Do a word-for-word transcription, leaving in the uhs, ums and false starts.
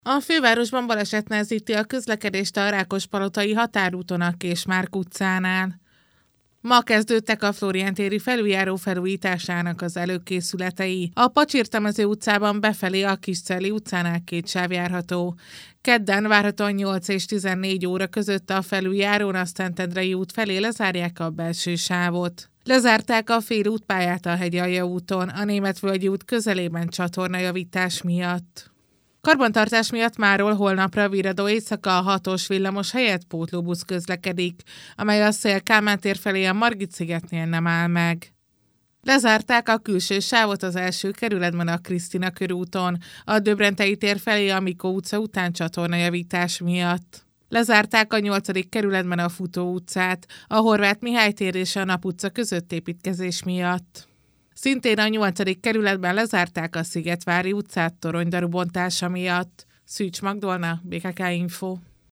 A fővárosban baleset nehezíti a közlekedést a Rákospalotai határúton a Késmárk utcánál. Ma kezdődtek a Flórián téri felüljáró felújításának az előkészületei. A Pacsirtamező utcában befelé a Kiscelli utcánál két sáv járható. Kedden várhatóan nyolc és tizennégy óra között a felüljárón a Szentendrei út felé lezárják a belső sávot. Lezárták a félútpályát a Hegyalja úton, a Németvölgyi út közelében csatornajavítás miatt. Karbantartás miatt máról holnapra viradó éjszaka a hatos villamos helyett pótlóbusz közlekedik, amely a Széll-Kálmán tér felé a Margit-szigetnél nem áll meg. Lezárták a külső sávot az első kerületben a Krisztina körúton, a Döbrentei tér felé a Mikó utca után csatornajavítás miatt. Lezárták a nyolcadik kerületben a Futó utcát, a Horváth Mihály tér és a Nap utca között építkezés miatt. Szintén a nyolcadik kerületben lezárták a Szigetvári utcát toronydaru bontása miatt. Szűcs Magdolna, bé ká ká Info.